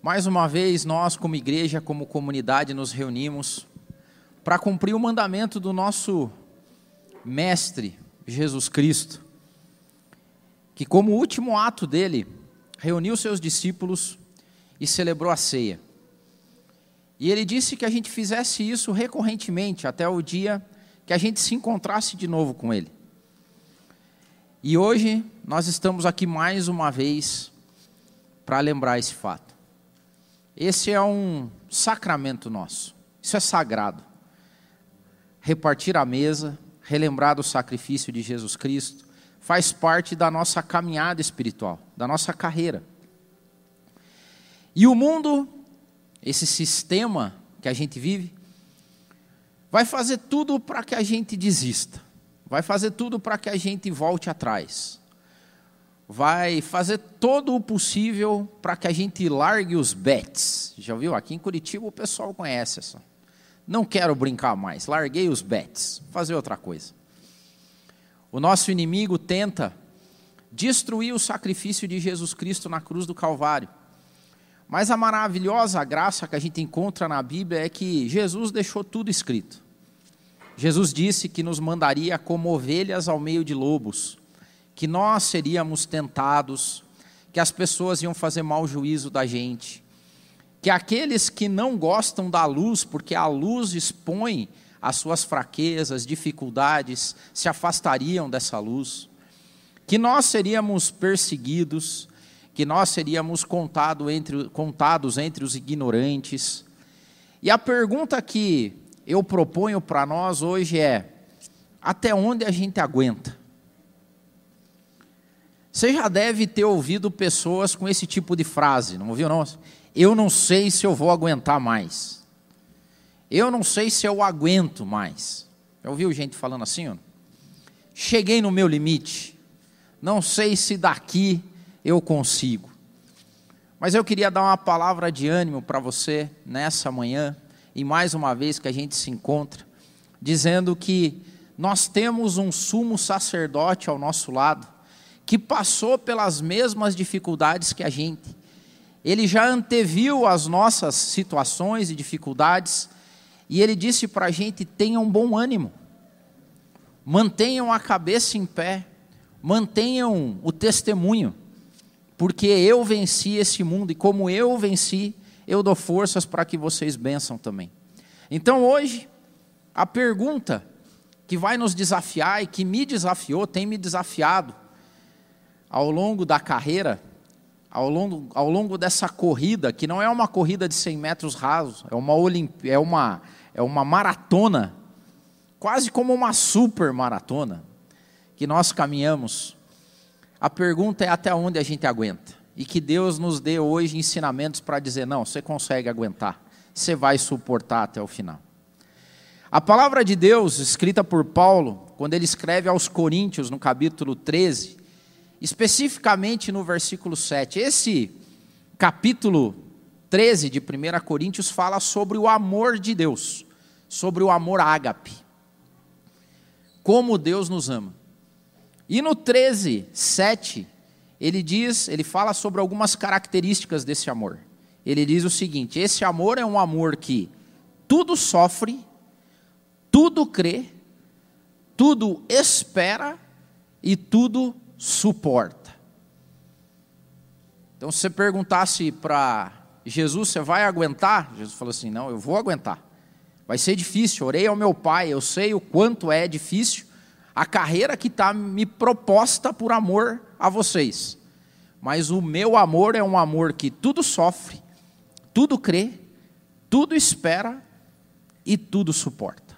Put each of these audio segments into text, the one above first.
Mais uma vez, nós como igreja, como comunidade, nos reunimos para cumprir o mandamento do nosso Mestre, Jesus Cristo, que como último ato dele, reuniu seus discípulos e celebrou a ceia. E ele disse que a gente fizesse isso recorrentemente, até o dia que a gente se encontrasse de novo com ele. E hoje, nós estamos aqui mais uma vez para lembrar esse fato. Esse é um sacramento nosso, isso é sagrado. Repartir a mesa, relembrar do sacrifício de Jesus Cristo, faz parte da nossa caminhada espiritual, da nossa carreira. E o mundo, esse sistema que a gente vive, vai fazer tudo para que a gente desista, vai fazer tudo para que a gente volte atrás, vai fazer todo o possível para que a gente largue os bets. Já viu? Aqui em Curitiba o pessoal conhece essa. Não quero brincar mais, larguei os bets, fazer outra coisa. O nosso inimigo tenta destruir o sacrifício de Jesus Cristo na cruz do Calvário. Mas a maravilhosa graça que a gente encontra na Bíblia é que Jesus deixou tudo escrito. Jesus disse que nos mandaria como ovelhas ao meio de lobos, que nós seríamos tentados, que as pessoas iam fazer mau juízo da gente, que aqueles que não gostam da luz, porque a luz expõe as suas fraquezas, dificuldades, se afastariam dessa luz, que nós seríamos perseguidos, que nós seríamos contados entre os ignorantes. E a pergunta que eu proponho para nós hoje é: até onde a gente aguenta? Você já deve ter ouvido pessoas com esse tipo de frase, não ouviu não? Eu não sei se eu vou aguentar mais. Eu não sei se eu aguento mais. Já ouviu gente falando assim? Ó? Cheguei no meu limite. Não sei se daqui eu consigo. Mas eu queria dar uma palavra de ânimo para você nessa manhã, e mais uma vez que a gente se encontra, dizendo que nós temos um sumo sacerdote ao nosso lado, que passou pelas mesmas dificuldades que a gente. Ele já anteviu as nossas situações e dificuldades, e ele disse para a gente: tenham bom ânimo, mantenham a cabeça em pé, mantenham o testemunho, porque eu venci esse mundo, e como eu venci, eu dou forças para que vocês bençam também. Então hoje, a pergunta que vai nos desafiar, e que me desafiou, tem me desafiado, ao longo da carreira, ao longo dessa corrida, que não é uma corrida de 100 metros rasos, é uma maratona, quase como uma super maratona, que nós caminhamos. A pergunta é até onde a gente aguenta, e que Deus nos dê hoje ensinamentos para dizer: não, você consegue aguentar, você vai suportar até o final. A palavra de Deus, escrita por Paulo, quando ele escreve aos Coríntios, no capítulo 13, especificamente no versículo 7, esse capítulo 13 de 1 Coríntios fala sobre o amor de Deus, sobre o amor ágape, como Deus nos ama. E no 13, 7, ele fala sobre algumas características desse amor. Ele diz o seguinte: esse amor é um amor que tudo sofre, tudo crê, tudo espera e tudo suporta. Então, se você perguntasse para Jesus: você vai aguentar? Jesus falou assim: não, eu vou aguentar. Vai ser difícil, orei ao meu Pai, eu sei o quanto é difícil a carreira que está me proposta por amor a vocês. Mas o meu amor é um amor que tudo sofre, tudo crê, tudo espera e tudo suporta.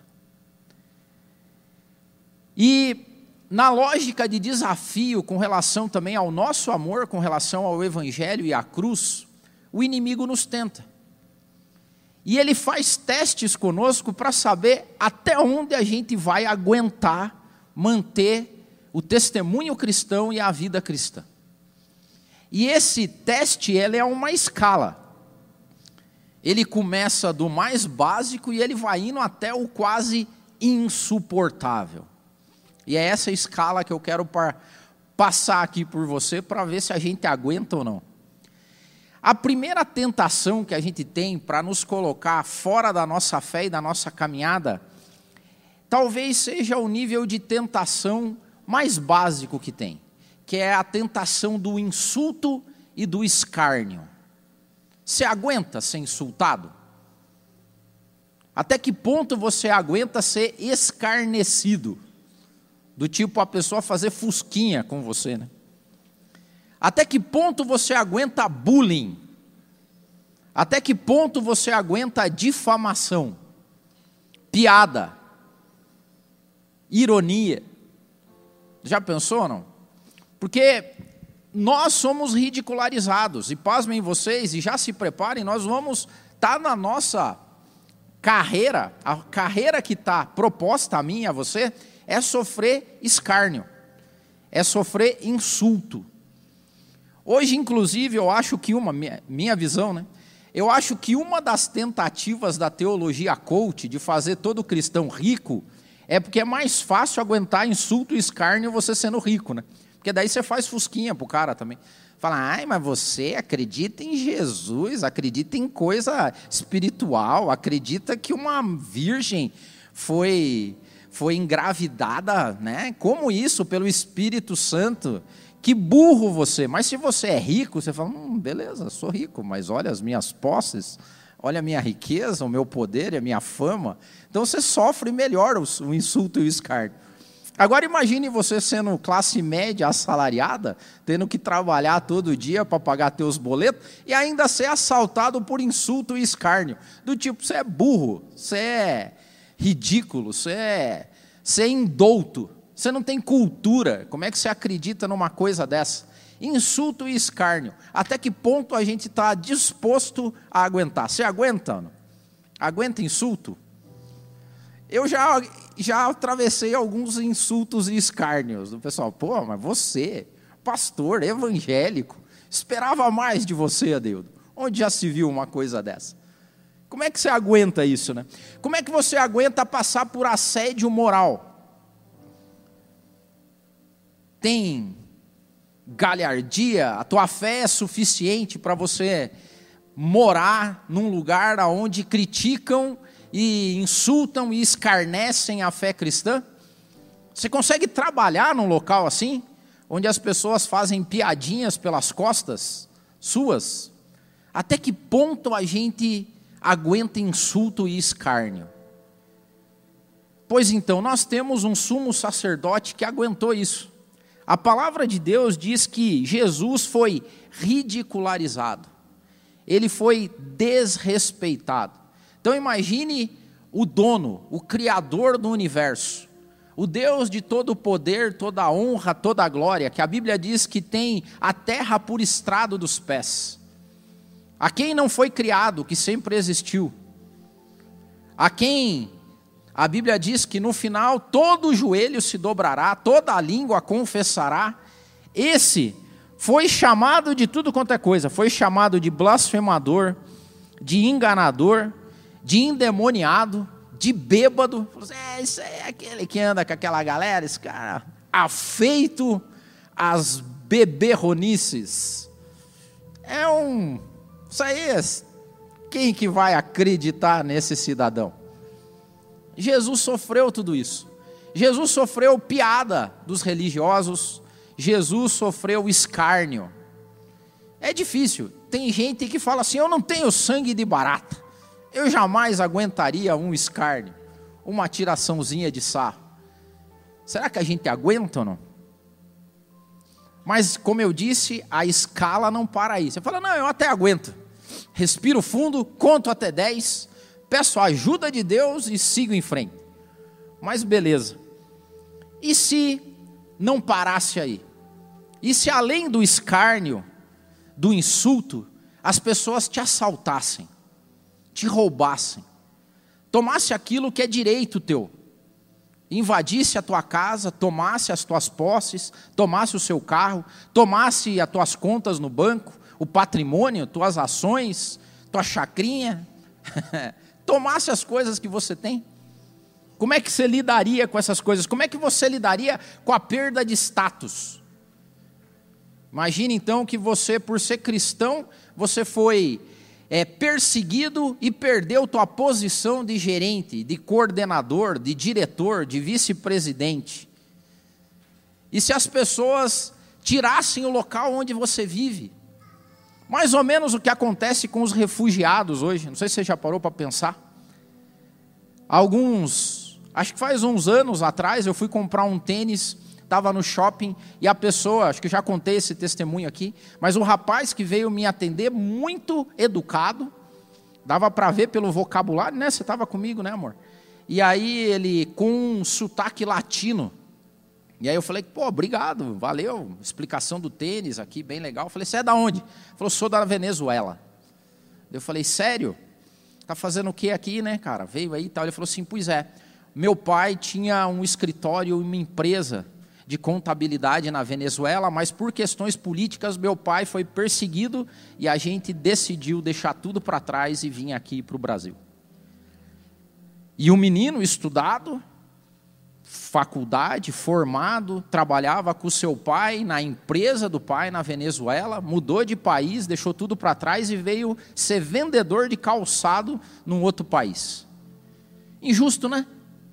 E na lógica de desafio com relação também ao nosso amor, com relação ao Evangelho e à cruz, o inimigo nos tenta. E ele faz testes conosco para saber até onde a gente vai aguentar manter o testemunho cristão e a vida cristã. E esse teste, ele é uma escala. Ele começa do mais básico e ele vai indo até o quase insuportável. E é essa escala que eu quero passar aqui por você, para ver se a gente aguenta ou não. A primeira tentação que a gente tem para nos colocar fora da nossa fé e da nossa caminhada, talvez seja o nível de tentação mais básico que tem, que é a tentação do insulto e do escárnio. Você aguenta ser insultado? Até que ponto você aguenta ser escarnecido? Do tipo a pessoa fazer fusquinha com você, né? Até que ponto você aguenta bullying? Até que ponto você aguenta difamação? Piada? Ironia? Já pensou, não? Porque nós somos ridicularizados, e pasmem vocês, e já se preparem, nós vamos estar na nossa carreira, a carreira que está proposta a mim e a você, é sofrer escárnio, é sofrer insulto. Hoje, inclusive, eu acho que minha visão, né? Eu acho que uma das tentativas da teologia coach de fazer todo cristão rico é porque é mais fácil aguentar insulto e escárnio você sendo rico, né? Porque daí você faz fusquinha pro cara também. Fala, ai, mas você acredita em Jesus, acredita em coisa espiritual, acredita que uma virgem foi engravidada, né? Como isso? Pelo Espírito Santo. Que burro você. Mas se você é rico, você fala, beleza, sou rico, mas olha as minhas posses, olha a minha riqueza, o meu poder e a minha fama. Então você sofre melhor o insulto e o escárnio. Agora imagine você sendo classe média assalariada, tendo que trabalhar todo dia para pagar teus boletos e ainda ser assaltado por insulto e escárnio. Do tipo, você é burro, você é ridículo, você é indouto, você não tem cultura. Como é que você acredita numa coisa dessa? Insulto e escárnio. Até que ponto a gente está disposto a aguentar? Você aguenta? Não? Aguenta insulto? Eu já atravessei alguns insultos e escárnios do pessoal. Pô, mas você, pastor, evangélico, esperava mais de você, Adeudo. Onde já se viu uma coisa dessa? Como é que você aguenta isso, né? Como é que você aguenta passar por assédio moral? Tem galhardia? A tua fé é suficiente para você morar num lugar onde criticam e insultam e escarnecem a fé cristã? Você consegue trabalhar num local assim, onde as pessoas fazem piadinhas pelas costas suas? Até que ponto a gente aguenta insulto e escárnio? Pois então, nós temos um sumo sacerdote que aguentou isso. A palavra de Deus diz que Jesus foi ridicularizado, ele foi desrespeitado. Então imagine o dono, o criador do universo, o Deus de todo o poder, toda a honra, toda a glória, que a Bíblia diz que tem a terra por estrado dos pés, a quem não foi criado, que sempre existiu, a quem a Bíblia diz que no final todo joelho se dobrará, toda a língua confessará. Esse foi chamado de tudo quanto é coisa, foi chamado de blasfemador, de enganador, de endemoniado, de bêbado. Isso é aquele que anda com aquela galera, esse cara afeito às beberronices. Isso aí, quem que vai acreditar nesse cidadão? Jesus sofreu tudo isso. Jesus sofreu piada dos religiosos, Jesus sofreu escárnio. É difícil, tem gente que fala assim, eu não tenho sangue de barata, eu jamais aguentaria um escárnio, uma tiraçãozinha de sarro. Será que a gente aguenta ou não? Mas, como eu disse, a escala não para aí. Você fala, não, eu até aguento. Respiro fundo, conto até 10, peço a ajuda de Deus e sigo em frente. Mas beleza. E se não parasse aí? E se além do escárnio, do insulto, as pessoas te assaltassem, te roubassem, tomasse aquilo que é direito teu, invadisse a tua casa, tomasse as tuas posses, tomasse o seu carro, tomasse as tuas contas no banco, o patrimônio, tuas ações, tua chacrinha, tomasse as coisas que você tem? Como é que você lidaria com essas coisas? Como é que você lidaria com a perda de status? Imagine então que você, por ser cristão, você foi perseguido e perdeu tua posição de gerente, de coordenador, de diretor, de vice-presidente. E se as pessoas tirassem o local onde você vive? Mais ou menos o que acontece com os refugiados hoje. Não sei se você já parou para pensar. Acho que faz uns anos atrás, eu fui comprar um tênis, estava no shopping, e a pessoa, acho que já contei esse testemunho aqui, mas o rapaz que veio me atender, muito educado, dava para ver pelo vocabulário, né? Você estava comigo, né, amor? E aí ele, com um sotaque latino, e aí eu falei, pô, obrigado, valeu, explicação do tênis aqui, bem legal. Eu falei, você é da onde? Ele falou, sou da Venezuela. Eu falei, sério? Tá fazendo o que aqui, né, cara? Veio aí e tal. Ele falou assim, pois é, meu pai tinha um escritório e uma empresa de contabilidade na Venezuela, mas por questões políticas meu pai foi perseguido e a gente decidiu deixar tudo para trás e vir aqui para o Brasil. E o menino estudado, faculdade, formado, trabalhava com o seu pai na empresa do pai na Venezuela, mudou de país, deixou tudo para trás e veio ser vendedor de calçado num outro país. Injusto, né?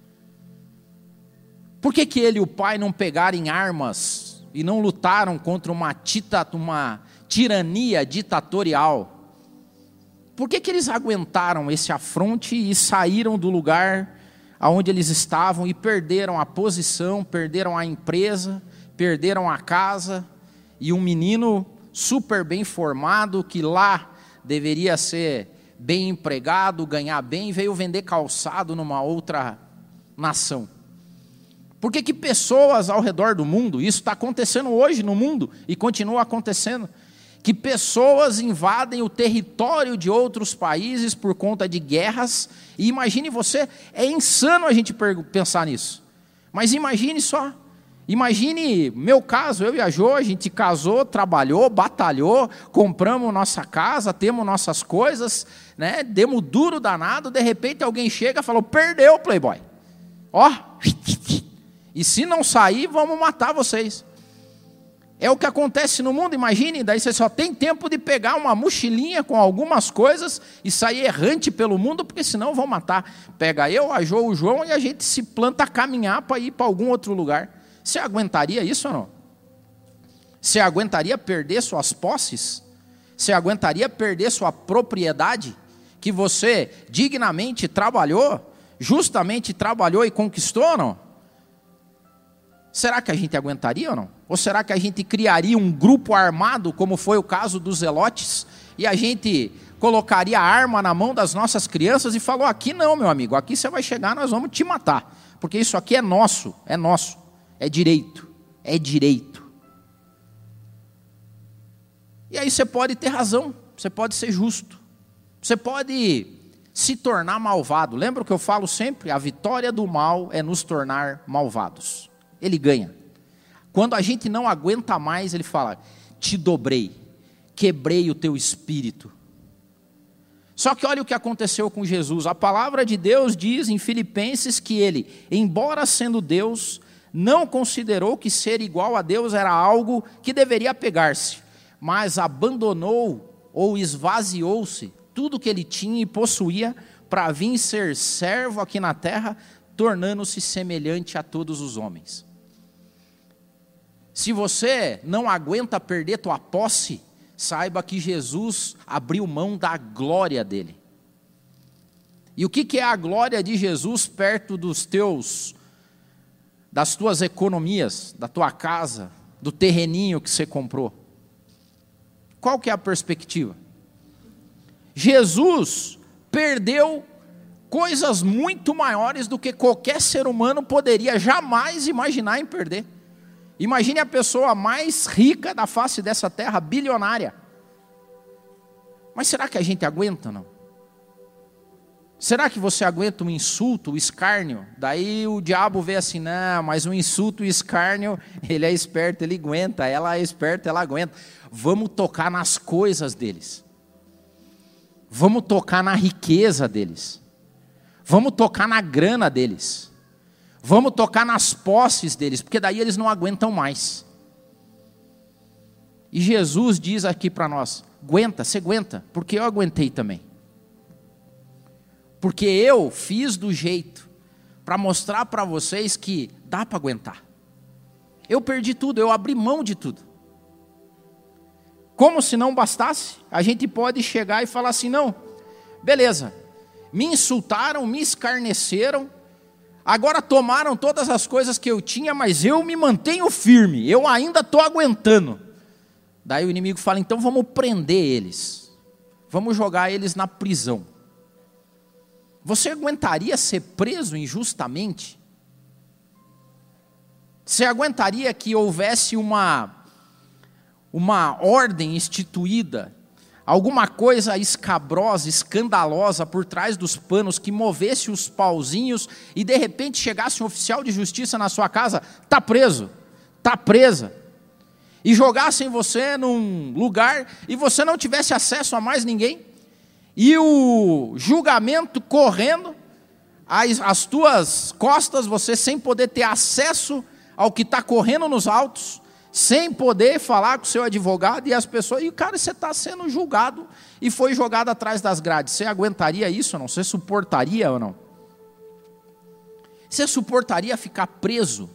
Por que ele e o pai não pegaram em armas e não lutaram contra uma tirania ditatorial? Por que eles aguentaram esse afronte e saíram do lugar aonde eles estavam e perderam a posição, perderam a empresa, perderam a casa, e um menino super bem formado, que lá deveria ser bem empregado, ganhar bem, veio vender calçado numa outra nação? Por que pessoas ao redor do mundo, isso está acontecendo hoje no mundo e continua acontecendo, que pessoas invadem o território de outros países por conta de guerras? E imagine você, é insano a gente pensar nisso, mas imagine só, imagine meu caso, eu e a Jo, a gente casou, trabalhou, batalhou, compramos nossa casa, temos nossas coisas, né? Demos duro danado, de repente alguém chega e falou, perdeu o Playboy, ó, e se não sair, vamos matar vocês. É o que acontece no mundo, imagine, daí você só tem tempo de pegar uma mochilinha com algumas coisas e sair errante pelo mundo, porque senão vão matar. Pega eu, a Jo, o João, e a gente se planta a caminhar para ir para algum outro lugar. Você aguentaria isso ou não? Você aguentaria perder suas posses? Você aguentaria perder sua propriedade, que você dignamente trabalhou, justamente trabalhou e conquistou ou não? Será que a gente aguentaria ou não? Ou será que a gente criaria um grupo armado, como foi o caso dos Zelotes, e a gente colocaria a arma na mão das nossas crianças e falou, aqui não, meu amigo, aqui você vai chegar, nós vamos te matar, porque isso aqui é nosso, é direito, é direito. E aí você pode ter razão, você pode ser justo, você pode se tornar malvado. Lembra o que eu falo sempre? A vitória do mal é nos tornar malvados. Ele ganha. Quando a gente não aguenta mais, ele fala, te dobrei, quebrei o teu espírito. Só que olha o que aconteceu com Jesus. A palavra de Deus diz em Filipenses que ele, embora sendo Deus, não considerou que ser igual a Deus era algo que deveria pegar-se, mas abandonou ou esvaziou-se tudo que ele tinha e possuía para vir ser servo aqui na terra, tornando-se semelhante a todos os homens. Se você não aguenta perder tua posse, saiba que Jesus abriu mão da glória dele. E o que é a glória de Jesus perto das tuas economias, da tua casa, do terreninho que você comprou? Qual que é a perspectiva? Jesus perdeu coisas muito maiores do que qualquer ser humano poderia jamais imaginar em perder. Imagine a pessoa mais rica da face dessa terra, bilionária. Mas será que a gente aguenta, não? Será que você aguenta um insulto, um escárnio? Daí o diabo vê assim, não, mas um insulto e escárnio, ele é esperto, ele aguenta, ela é esperta, ela aguenta. Vamos tocar nas coisas deles. Vamos tocar na riqueza deles. Vamos tocar na grana deles. Vamos tocar nas posses deles, porque daí eles não aguentam mais. E Jesus diz aqui para nós: aguenta, você aguenta, porque eu aguentei também. Porque eu fiz do jeito para mostrar para vocês que dá para aguentar. Eu perdi tudo, eu abri mão de tudo. Como se não bastasse, a gente pode chegar e falar assim: não, beleza, me insultaram, me escarneceram, agora tomaram todas as coisas que eu tinha, mas eu me mantenho firme, eu ainda estou aguentando. Daí o inimigo fala: então vamos prender eles, vamos jogar eles na prisão. Você aguentaria ser preso injustamente? Você aguentaria que houvesse uma ordem instituída, alguma coisa escabrosa, escandalosa por trás dos panos que movesse os pauzinhos e de repente chegasse um oficial de justiça na sua casa: está preso, está presa, e jogassem você num lugar e você não tivesse acesso a mais ninguém, e o julgamento correndo às tuas costas, você sem poder ter acesso ao que está correndo nos autos, sem poder falar com o seu advogado, e as pessoas, e cara, você está sendo julgado e foi jogado atrás das grades. Você aguentaria isso ou não? Você suportaria ou não? Você suportaria ficar preso?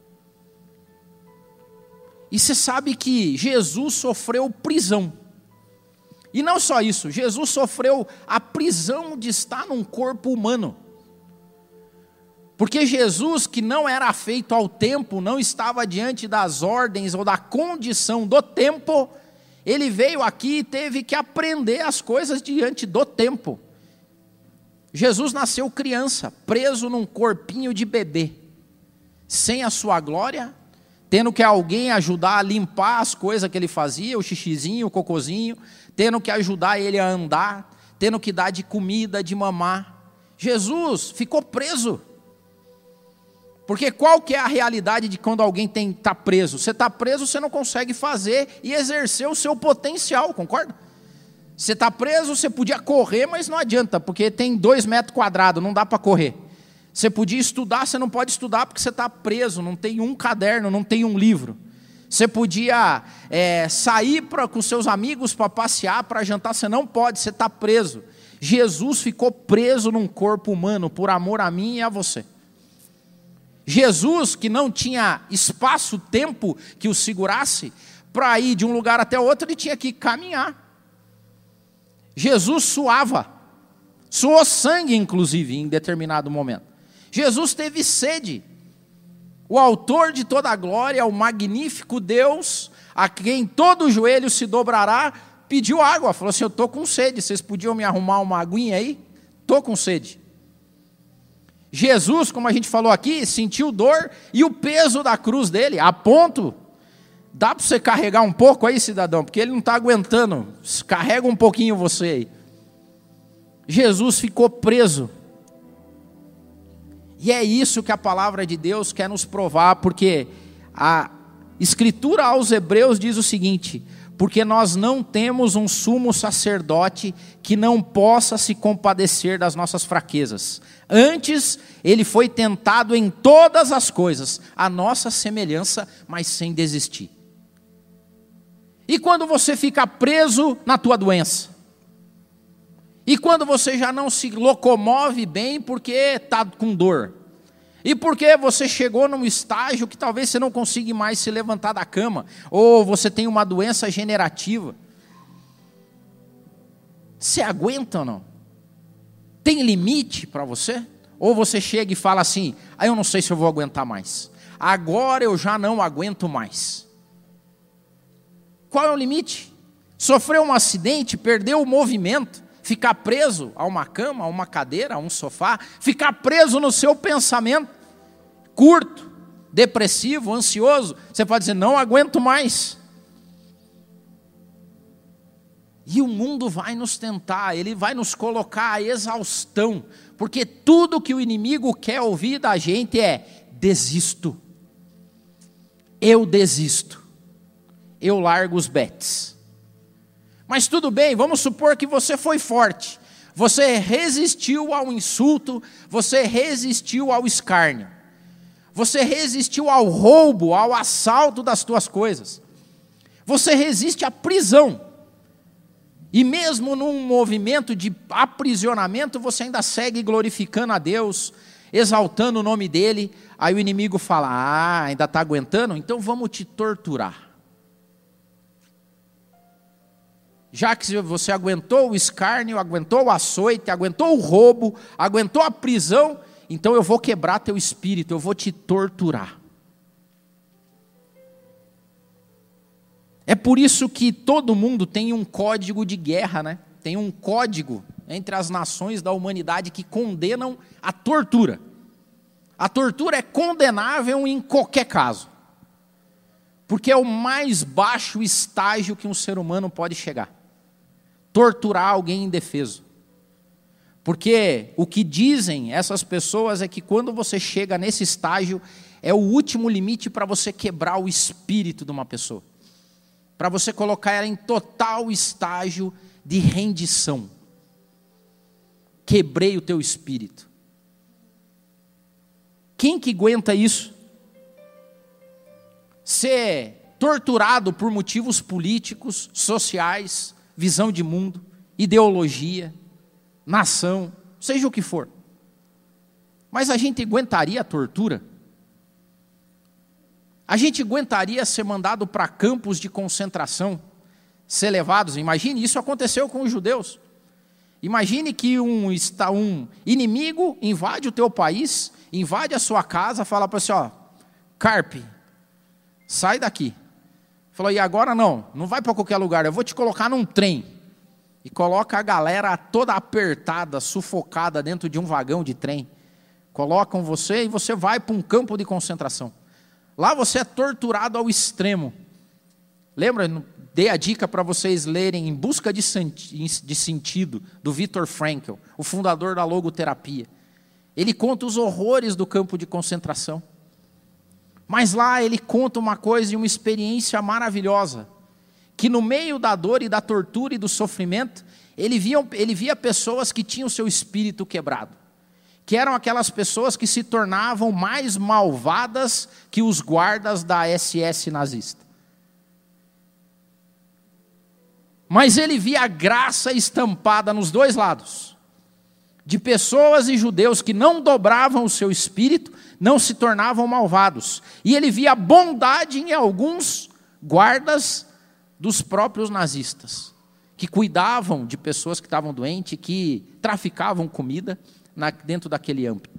E você sabe que Jesus sofreu prisão. E não só isso, Jesus sofreu a prisão de estar num corpo humano. Porque Jesus, que não era afeito ao tempo, não estava diante das ordens ou da condição do tempo, ele veio aqui e teve que aprender as coisas diante do tempo. Jesus nasceu criança, preso num corpinho de bebê, sem a sua glória, tendo que alguém ajudar a limpar as coisas que ele fazia, o xixizinho, o cocôzinho, tendo que ajudar ele a andar, tendo que dar de comida, de mamar. Jesus ficou preso. Porque qual que é a realidade de quando alguém está preso? Você está preso, você não consegue fazer e exercer o seu potencial, concorda? Você está preso, você podia correr, mas não adianta, porque tem 2 metros quadrados, não dá para correr. Você podia estudar, você não pode estudar porque você está preso, não tem um caderno, não tem um livro. Você podia sair com seus amigos para passear, para jantar, você não pode, você está preso. Jesus ficou preso num corpo humano por amor a mim e a você. Jesus, que não tinha espaço, tempo que o segurasse, para ir de um lugar até outro, ele tinha que caminhar. Jesus suava, suou sangue inclusive em determinado momento. Jesus teve sede. O autor de toda a glória, o magnífico Deus, a quem todo joelho se dobrará, pediu água, falou assim: eu estou com sede, vocês podiam me arrumar uma aguinha aí? Estou com sede. Jesus, como a gente falou aqui, sentiu dor e o peso da cruz dele, a ponto, dá para você carregar um pouco aí, cidadão, porque ele não está aguentando, carrega um pouquinho você aí. Jesus ficou preso. E é isso que a palavra de Deus quer nos provar, porque a Escritura aos Hebreus diz o seguinte: porque nós não temos um sumo sacerdote que não possa se compadecer das nossas fraquezas. Antes, ele foi tentado em todas as coisas, a nossa semelhança, mas sem desistir. E quando você fica preso na tua doença? E quando você já não se locomove bem porque está com dor? E porque você chegou num estágio que talvez você não consiga mais se levantar da cama, ou você tem uma doença generativa? Você aguenta ou não? Tem limite para você? Ou você chega e fala assim: eu não sei se eu vou aguentar mais, agora eu já não aguento mais. Qual é o limite? Sofreu um acidente, perdeu o movimento, ficar preso a uma cama, a uma cadeira, a um sofá, ficar preso no seu pensamento, curto, depressivo, ansioso, você pode dizer: não aguento mais. E o mundo vai nos tentar, ele vai nos colocar à exaustão, porque tudo que o inimigo quer ouvir da gente é: desisto, eu desisto, eu largo os betes. Mas tudo bem, vamos supor que você foi forte, você resistiu ao insulto, você resistiu ao escárnio, você resistiu ao roubo, ao assalto das tuas coisas. Você resiste à prisão. E mesmo num movimento de aprisionamento, você ainda segue glorificando a Deus, exaltando o nome dEle. Aí o inimigo fala, ainda está aguentando? Então vamos te torturar. Já que você aguentou o escárnio, aguentou o açoite, aguentou o roubo, aguentou a prisão, então eu vou quebrar teu espírito, eu vou te torturar. É por isso que todo mundo tem um código de guerra, né? Tem um código entre as nações da humanidade que condenam a tortura. A tortura é condenável em qualquer caso, porque é o mais baixo estágio que um ser humano pode chegar. Torturar alguém indefeso. Porque o que dizem essas pessoas é que quando você chega nesse estágio, é o último limite para você quebrar o espírito de uma pessoa. Para você colocar ela em total estágio de rendição. Quebrei o teu espírito. Quem que aguenta isso? Ser torturado por motivos políticos, sociais, visão de mundo, ideologia, nação, seja o que for. Mas a gente aguentaria a tortura? A gente aguentaria ser mandado para campos de concentração, ser levados? Imagine, isso aconteceu com os judeus. Imagine que um inimigo invade o teu país, invade a sua casa, fala para você, Carpe, sai daqui. Falou, e agora não vai para qualquer lugar, eu vou te colocar num trem. E coloca a galera toda apertada, sufocada dentro de um vagão de trem. Colocam você e você vai para um campo de concentração. Lá você é torturado ao extremo. Lembra? Dei a dica para vocês lerem Em Busca de Sentido, do Viktor Frankl, o fundador da logoterapia. Ele conta os horrores do campo de concentração. Mas lá ele conta uma coisa e uma experiência maravilhosa. Que no meio da dor e da tortura e do sofrimento, ele via pessoas que tinham o seu espírito quebrado. Que eram aquelas pessoas que se tornavam mais malvadas que os guardas da SS nazista. Mas ele via a graça estampada nos dois lados. De pessoas e judeus que não dobravam o seu espírito, não se tornavam malvados. E ele via a bondade em alguns guardas dos próprios nazistas, que cuidavam de pessoas que estavam doentes, que traficavam comida dentro daquele âmbito.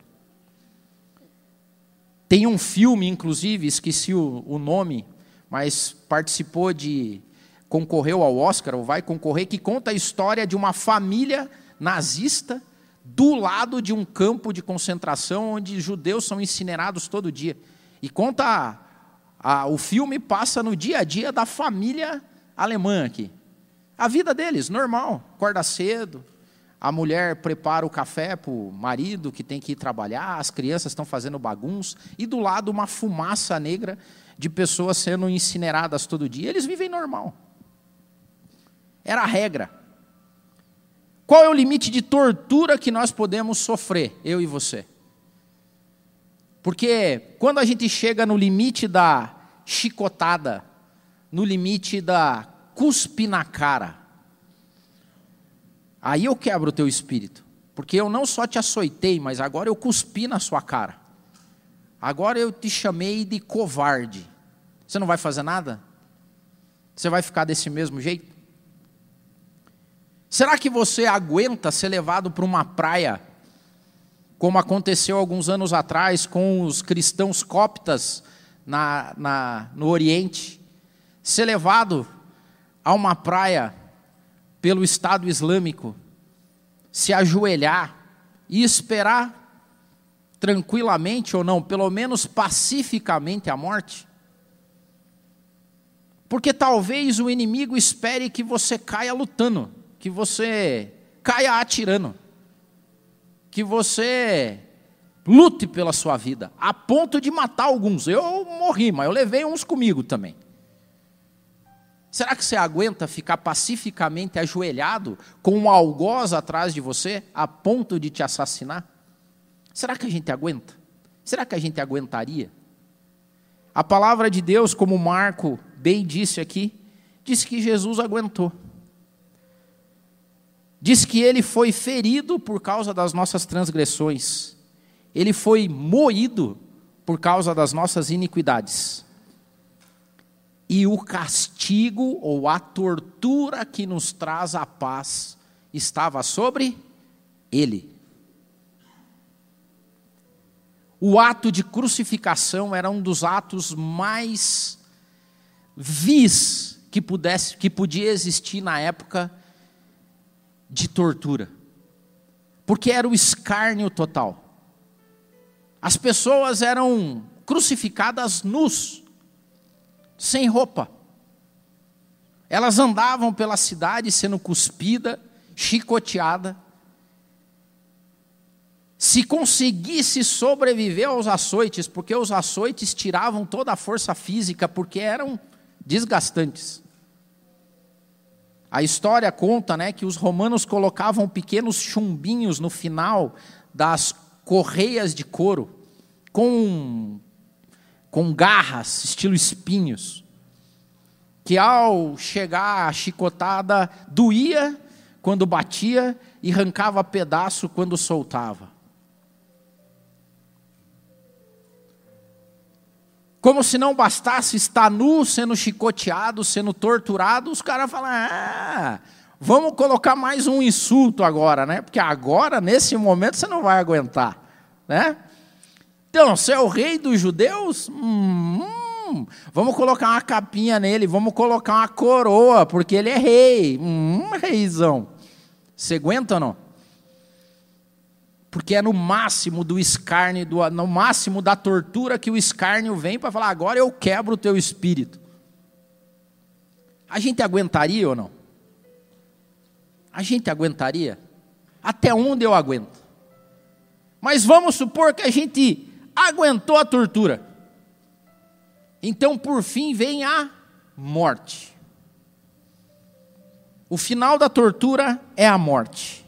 Tem um filme, inclusive, esqueci o nome, mas concorreu ao Oscar, ou vai concorrer, que conta a história de uma família nazista do lado de um campo de concentração onde judeus são incinerados todo dia. E conta, o filme passa no dia a dia da família alemã aqui. A vida deles, normal, acorda cedo, a mulher prepara o café para o marido que tem que ir trabalhar, as crianças estão fazendo bagunça, e do lado uma fumaça negra de pessoas sendo incineradas todo dia. Eles vivem normal. Era a regra. Qual é o limite de tortura que nós podemos sofrer, eu e você? Porque quando a gente chega no limite da chicotada, no limite da cuspe na cara, aí eu quebro o teu espírito. Porque eu não só te açoitei, mas agora eu cuspi na sua cara. Agora eu te chamei de covarde. Você não vai fazer nada? Você vai ficar desse mesmo jeito? Será que você aguenta ser levado para uma praia, como aconteceu alguns anos atrás com os cristãos coptas no Oriente? Ser levado a uma praia pelo Estado Islâmico, se ajoelhar e esperar tranquilamente ou não, pelo menos pacificamente a morte? Porque talvez o inimigo espere que você caia lutando, que você caia atirando, que você lute pela sua vida, a ponto de matar alguns. Eu morri, mas eu levei uns comigo também. Será que você aguenta ficar pacificamente ajoelhado, com um algoz atrás de você, a ponto de te assassinar? Será que a gente aguenta? Será que a gente aguentaria? A palavra de Deus, como Marco bem disse aqui, Diz que Jesus aguentou. Diz que ele foi ferido por causa das nossas transgressões. Ele foi moído por causa das nossas iniquidades. E o castigo ou a tortura que nos traz a paz estava sobre ele. O ato de crucificação era um dos atos mais vis que podia existir na época de tortura. Porque era o escárnio total. As pessoas eram crucificadas nus, sem roupa. Elas andavam pela cidade sendo cuspida, chicoteada. Se conseguisse sobreviver aos açoites, porque os açoites tiravam toda a força física, porque eram desgastantes. A história conta, né, que os romanos colocavam pequenos chumbinhos no final das correias de couro, com garras, estilo espinhos, que ao chegar a chicotada, doía quando batia e arrancava pedaço quando soltava. Como se não bastasse estar nu, sendo chicoteado, sendo torturado, os caras falam, vamos colocar mais um insulto agora, né? Porque agora, nesse momento, você não vai aguentar, né? Então, você é o rei dos judeus? Vamos colocar uma capinha nele, vamos colocar uma coroa, porque ele é rei. Reizão. Você aguenta ou não? Porque é no máximo do escárnio, no máximo da tortura que o escárnio vem para falar, agora eu quebro o teu espírito. A gente aguentaria ou não? A gente aguentaria? Até onde eu aguento? Mas vamos supor que a gente aguentou a tortura. Então, por fim, vem a morte. O final da tortura é a morte.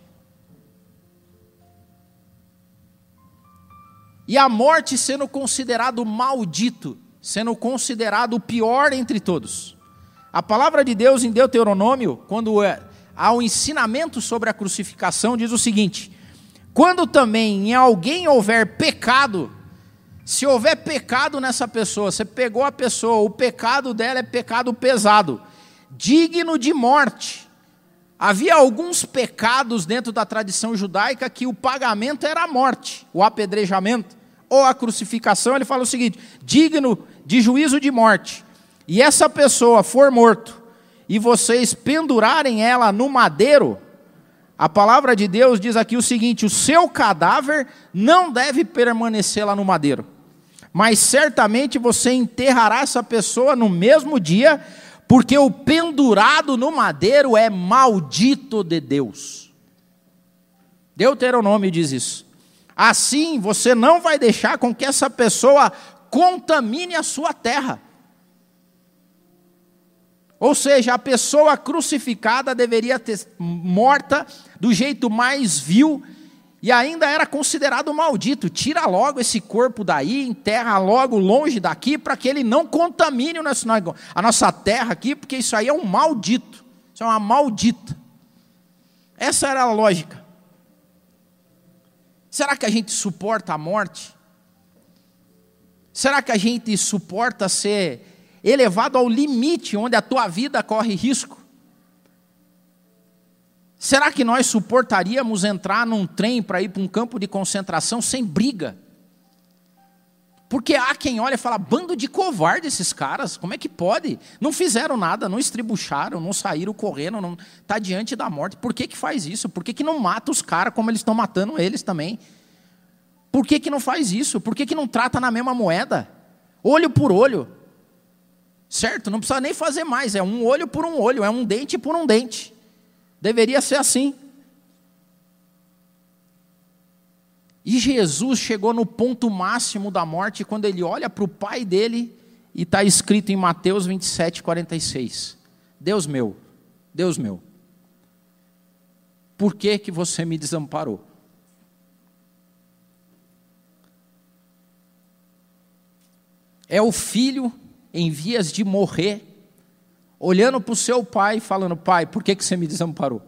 E a morte sendo considerado maldito, sendo considerado o pior entre todos. A palavra de Deus em Deuteronômio, quando há um ensinamento sobre a crucificação, diz o seguinte: quando também em alguém houver pecado, se houver pecado nessa pessoa, você pegou a pessoa, o pecado dela é pecado pesado, digno de morte. Havia alguns pecados dentro da tradição judaica que o pagamento era a morte, o apedrejamento, ou a crucificação. Ele fala o seguinte: digno de juízo de morte. E essa pessoa for morto, e vocês pendurarem ela no madeiro, a palavra de Deus diz aqui o seguinte: o seu cadáver não deve permanecer lá no madeiro, mas certamente você enterrará essa pessoa no mesmo dia, porque o pendurado no madeiro é maldito de Deus. Deuteronômio diz isso. Assim, você não vai deixar com que essa pessoa contamine a sua terra. Ou seja, a pessoa crucificada deveria ter morta do jeito mais vil e ainda era considerado maldito. Tira logo esse corpo daí, enterra logo longe daqui, para que ele não contamine a nossa terra aqui, porque isso aí é um maldito, isso é uma maldita. Essa era a lógica. Será que a gente suporta a morte? Será que a gente suporta ser elevado ao limite onde a tua vida corre risco? Será que nós suportaríamos entrar num trem para ir para um campo de concentração sem briga? Porque há quem olha e fala, bando de covarde esses caras, como é que pode? Não fizeram nada, não estribucharam, não saíram correndo, não está diante da morte. Por que faz isso? Por que não mata os caras como eles estão matando eles também? Por que não faz isso? Por que não trata na mesma moeda? Olho por olho. Certo? Não precisa nem fazer mais, é um olho por um olho, é um dente por um dente. Deveria ser assim. E Jesus chegou no ponto máximo da morte quando ele olha para o pai dele e está escrito em Mateus 27, 46. Deus meu, por que você me desamparou? É o filho em vias de morrer, olhando para o seu pai e falando: pai, por que você me desamparou?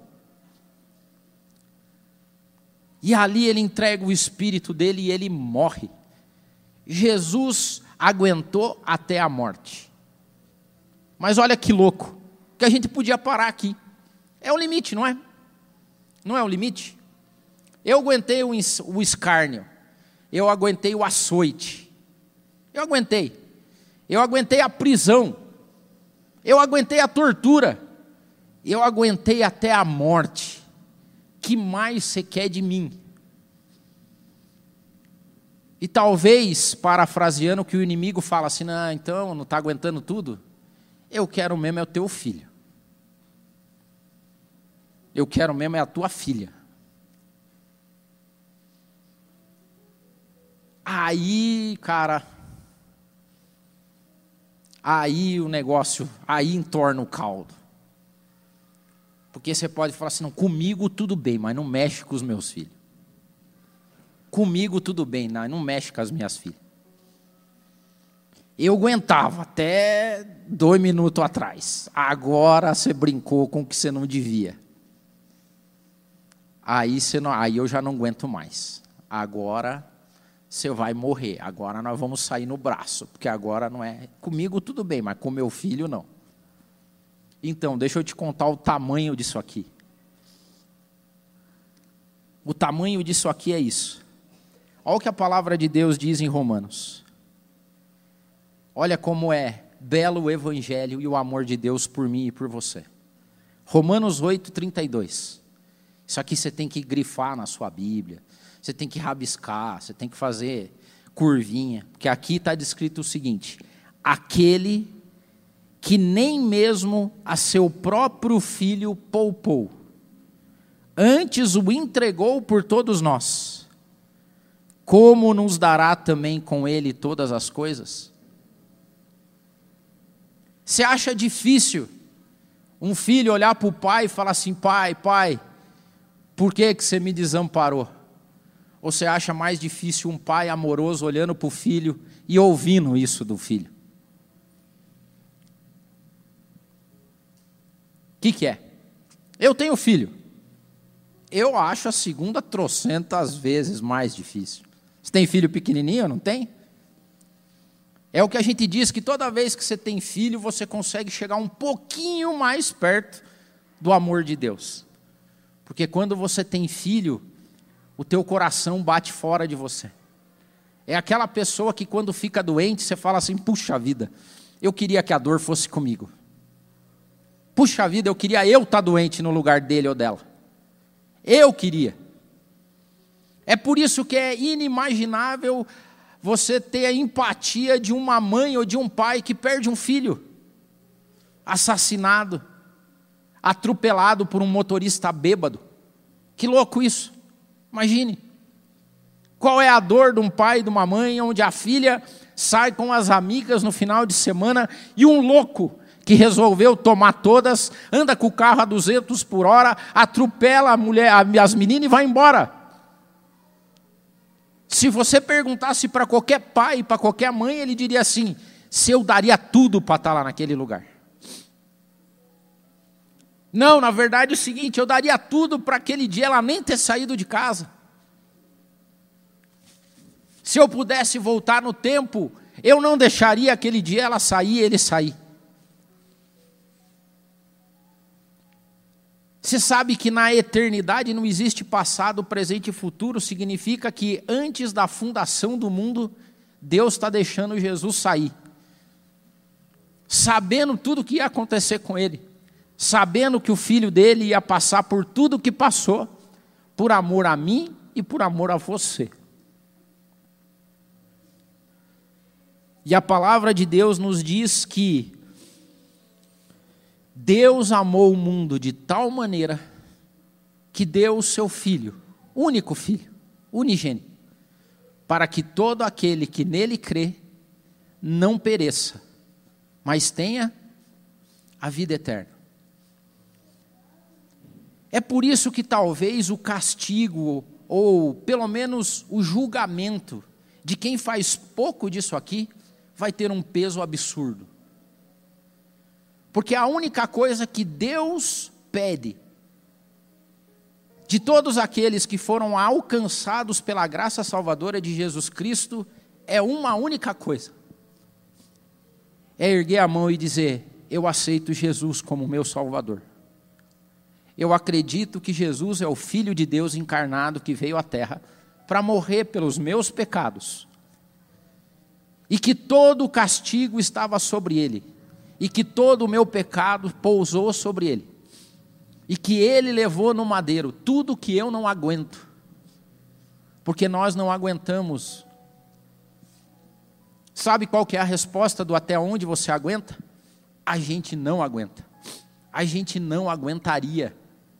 E ali ele entrega o espírito dele e ele morre. Jesus aguentou até a morte. Mas olha que louco, que a gente podia parar aqui. É o limite, não é? Não é o limite? Eu aguentei o escárnio, eu aguentei o açoite, eu aguentei a prisão, eu aguentei a tortura, eu aguentei até a morte. Que mais você quer de mim? E talvez, parafraseando o que o inimigo fala assim: não, então não está aguentando tudo? Eu quero mesmo é o teu filho. Eu quero mesmo é a tua filha. Aí, cara, aí o negócio, aí entorna o caldo. Porque você pode falar assim: não, comigo tudo bem, mas não mexe com os meus filhos. Comigo tudo bem, não mexe com as minhas filhas. Eu aguentava até 2 minutos atrás. Agora você brincou com o que você não devia. Aí eu já não aguento mais. Agora você vai morrer. Agora nós vamos sair no braço. Porque agora não é... Comigo tudo bem, mas com meu filho não. Então, deixa eu te contar o tamanho disso aqui. O tamanho disso aqui é isso. Olha o que a palavra de Deus diz em Romanos. Olha como é belo o evangelho e o amor de Deus por mim e por você. Romanos 8:32. Isso aqui você tem que grifar na sua Bíblia. Você tem que rabiscar, você tem que fazer curvinha. Porque aqui está descrito o seguinte: aquele que nem mesmo a seu próprio filho poupou, antes o entregou por todos nós, como nos dará também com ele todas as coisas? Você acha difícil um filho olhar para o pai e falar assim: pai, por que você me desamparou? Ou você acha mais difícil um pai amoroso olhando para o filho e ouvindo isso do filho? O que é? Eu tenho filho. Eu acho a segunda trocentas vezes mais difícil. Você tem filho pequenininho ou não tem? É o que a gente diz, que toda vez que você tem filho, você consegue chegar um pouquinho mais perto do amor de Deus. Porque quando você tem filho, o teu coração bate fora de você. É aquela pessoa que quando fica doente, você fala assim: puxa vida, eu queria que a dor fosse comigo. Puxa vida, eu queria eu estar doente no lugar dele ou dela. Eu queria. É por isso que é inimaginável você ter a empatia de uma mãe ou de um pai que perde um filho, assassinado, atropelado por um motorista bêbado. Que louco isso. Imagine. Qual é a dor de um pai e de uma mãe onde a filha sai com as amigas no final de semana e um louco que resolveu tomar todas, anda com o carro a 200 por hora, atropela a mulher, as meninas e vai embora. Se você perguntasse para qualquer pai, para qualquer mãe, ele diria assim: se eu daria tudo para estar lá naquele lugar. Não, na verdade é o seguinte: eu daria tudo para aquele dia ela nem ter saído de casa. Se eu pudesse voltar no tempo, eu não deixaria aquele dia ela sair e ele sair. Você sabe que na eternidade não existe passado, presente e futuro. Significa que antes da fundação do mundo, Deus está deixando Jesus sair, sabendo tudo o que ia acontecer com ele, sabendo que o filho dele ia passar por tudo o que passou, por amor a mim e por amor a você. E a palavra de Deus nos diz que Deus amou o mundo de tal maneira que deu o seu Filho, único Filho, unigênito, para que todo aquele que nele crê não pereça, mas tenha a vida eterna. É por isso que talvez o castigo, ou pelo menos o julgamento de quem faz pouco disso aqui, vai ter um peso absurdo. Porque a única coisa que Deus pede de todos aqueles que foram alcançados pela graça salvadora de Jesus Cristo é uma única coisa: é erguer a mão e dizer: eu aceito Jesus como meu Salvador. Eu acredito que Jesus é o Filho de Deus encarnado que veio à terra para morrer pelos meus pecados, e que todo o castigo estava sobre ele, e que todo o meu pecado pousou sobre ele, e que ele levou no madeiro tudo que eu não aguento, porque nós não aguentamos. Sabe qual que é a resposta do até onde você aguenta? A gente não aguenta. A gente não aguentaria.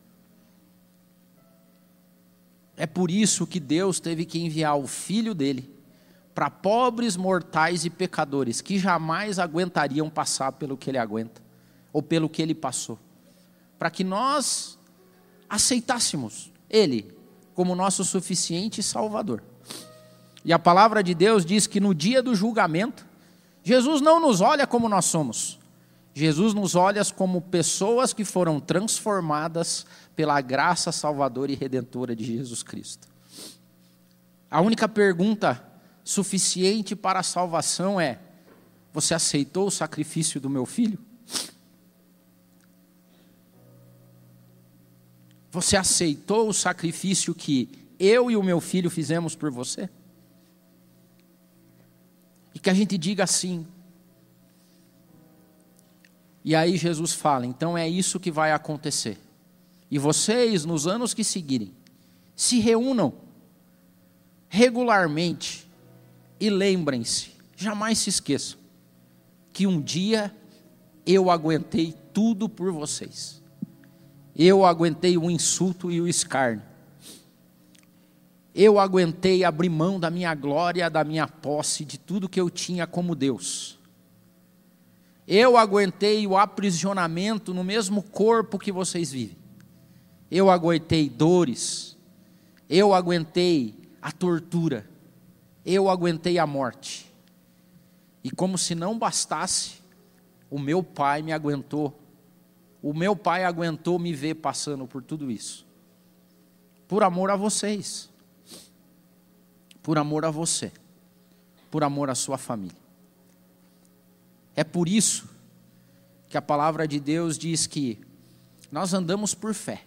É por isso que Deus teve que enviar o Filho dele para pobres mortais e pecadores que jamais aguentariam passar pelo que ele aguenta, ou pelo que ele passou, para que nós aceitássemos ele como nosso suficiente Salvador. E a palavra de Deus diz que no dia do julgamento, Jesus não nos olha como nós somos. Jesus nos olha como pessoas que foram transformadas pela graça salvadora e redentora de Jesus Cristo. A única pergunta suficiente para a salvação é: você aceitou o sacrifício do meu filho? Você aceitou o sacrifício que eu e o meu filho fizemos por você? E que a gente diga assim. E aí Jesus fala: então é isso que vai acontecer. E vocês, nos anos que seguirem, se reúnam regularmente e lembrem-se, jamais se esqueçam, que um dia eu aguentei tudo por vocês. Eu aguentei o insulto e o escárnio. Eu aguentei abrir mão da minha glória, da minha posse, de tudo que eu tinha como Deus. Eu aguentei o aprisionamento no mesmo corpo que vocês vivem. Eu aguentei dores. Eu aguentei a tortura. Eu aguentei a morte. E como se não bastasse, o meu pai me aguentou. O meu pai aguentou me ver passando por tudo isso. Por amor a vocês. Por amor a você. Por amor à sua família. É por isso que a palavra de Deus diz que nós andamos por fé.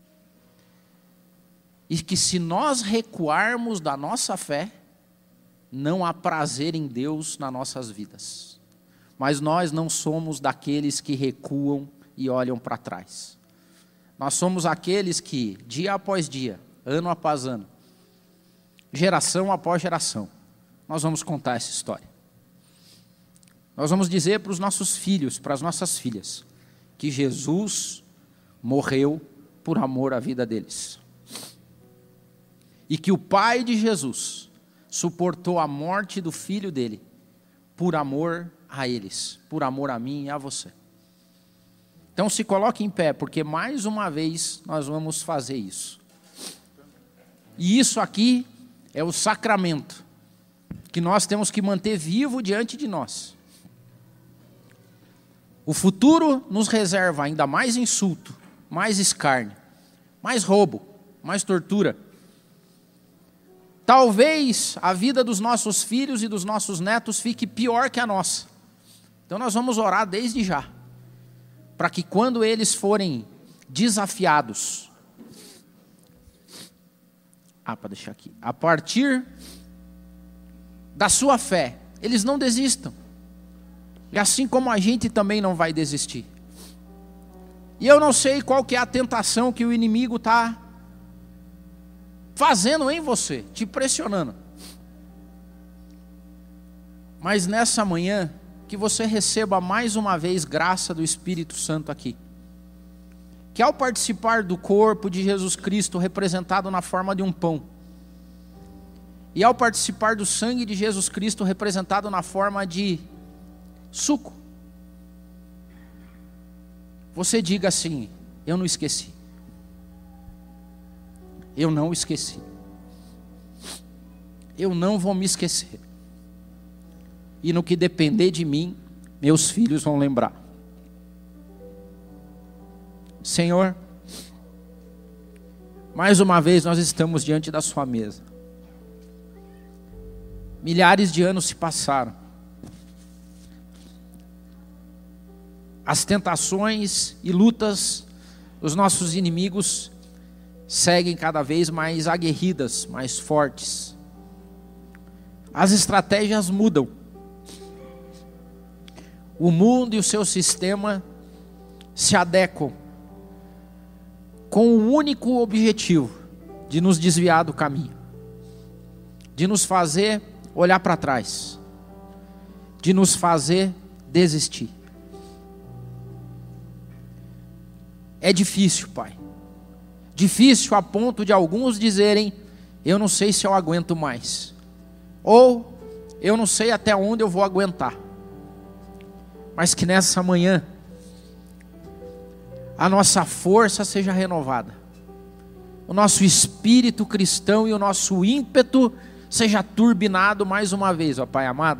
E que se nós recuarmos da nossa fé, não há prazer em Deus nas nossas vidas. Mas nós não somos daqueles que recuam e olham para trás. Nós somos aqueles que, dia após dia, ano após ano, geração após geração, nós vamos contar essa história. Nós vamos dizer para os nossos filhos, para as nossas filhas, que Jesus morreu por amor à vida deles. E que o Pai de Jesus suportou a morte do Filho dele por amor a eles, por amor a mim e a você. Então se coloque em pé, porque mais uma vez nós vamos fazer isso. E isso aqui é o sacramento que nós temos que manter vivo diante de nós. O futuro nos reserva ainda mais insulto, mais escárnio, mais roubo, mais tortura. Talvez a vida dos nossos filhos e dos nossos netos fique pior que a nossa. Então nós vamos orar desde já, para que quando eles forem desafiados, para deixar aqui, a partir da sua fé, eles não desistam. E assim como a gente também não vai desistir. E eu não sei qual que é a tentação que o inimigo está fazendo em você, te pressionando. Mas nessa manhã, que você receba mais uma vez graça do Espírito Santo aqui. Que ao participar do corpo de Jesus Cristo representado na forma de um pão, e ao participar do sangue de Jesus Cristo representado na forma de suco, você diga assim: eu não esqueci. Eu não esqueci. Eu não vou me esquecer. E no que depender de mim, meus filhos vão lembrar. Senhor, mais uma vez nós estamos diante da sua mesa. Milhares de anos se passaram. As tentações e lutas dos nossos inimigos seguem cada vez mais aguerridas, mais fortes. As estratégias mudam. O mundo e o seu sistema se adequam com o único objetivo de nos desviar do caminho, de nos fazer olhar para trás, de nos fazer desistir. É difícil, Pai. Difícil a ponto de alguns dizerem: eu não sei se eu aguento mais. Ou, eu não sei até onde eu vou aguentar. Mas que nessa manhã, a nossa força seja renovada. O nosso espírito cristão e o nosso ímpeto seja turbinado mais uma vez, ó Pai amado.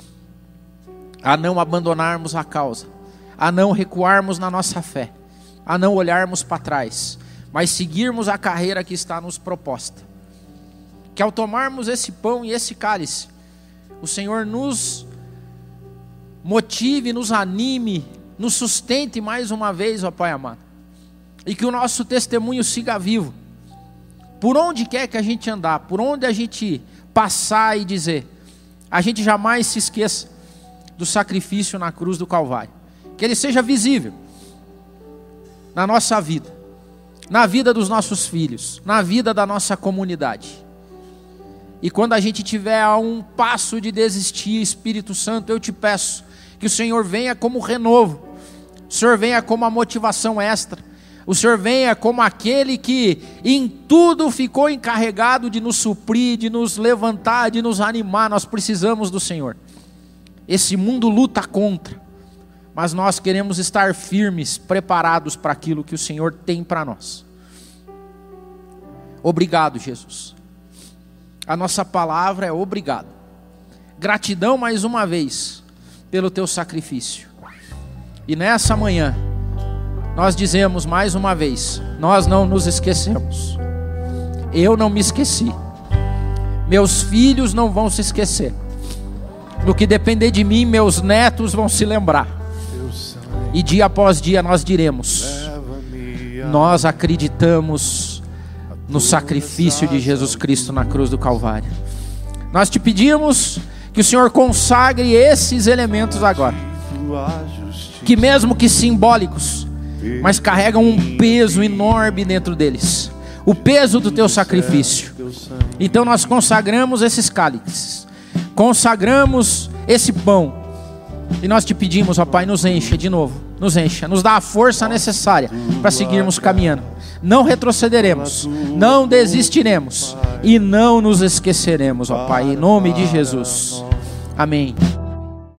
A não abandonarmos a causa. A não recuarmos na nossa fé. A não olharmos para trás, mas seguirmos a carreira que está nos proposta. Que ao tomarmos esse pão e esse cálice, o Senhor nos motive, nos anime, nos sustente mais uma vez, ó Pai amado. E que o nosso testemunho siga vivo. Por onde quer que a gente andar, por onde a gente passar e dizer, a gente jamais se esqueça do sacrifício na cruz do Calvário. Que ele seja visível na nossa vida, na vida dos nossos filhos, na vida da nossa comunidade. E quando a gente tiver a um passo de desistir, Espírito Santo, eu te peço que o Senhor venha como renovo, o Senhor venha como a motivação extra, o Senhor venha como aquele que em tudo ficou encarregado de nos suprir, de nos levantar, de nos animar. Nós precisamos do Senhor. Esse mundo luta contra, mas nós queremos estar firmes, preparados para aquilo que o Senhor tem para nós. Obrigado, Jesus. A nossa palavra é obrigado. Gratidão mais uma vez pelo teu sacrifício. E nessa manhã, nós dizemos mais uma vez, nós não nos esquecemos. Eu não me esqueci. Meus filhos não vão se esquecer. No que depender de mim, meus netos vão se lembrar. E dia após dia nós diremos: nós acreditamos no sacrifício de Jesus Cristo na cruz do Calvário. Nós te pedimos que o Senhor consagre esses elementos agora, que mesmo que simbólicos, mas carregam um peso enorme dentro deles, o peso do teu sacrifício. Então nós consagramos esses cálices, consagramos esse pão, e nós te pedimos, ó Pai, nos encha de novo, nos encha, nos dá a força necessária para seguirmos caminhando. Não retrocederemos, não desistiremos e não nos esqueceremos, ó Pai, em nome de Jesus. Amém.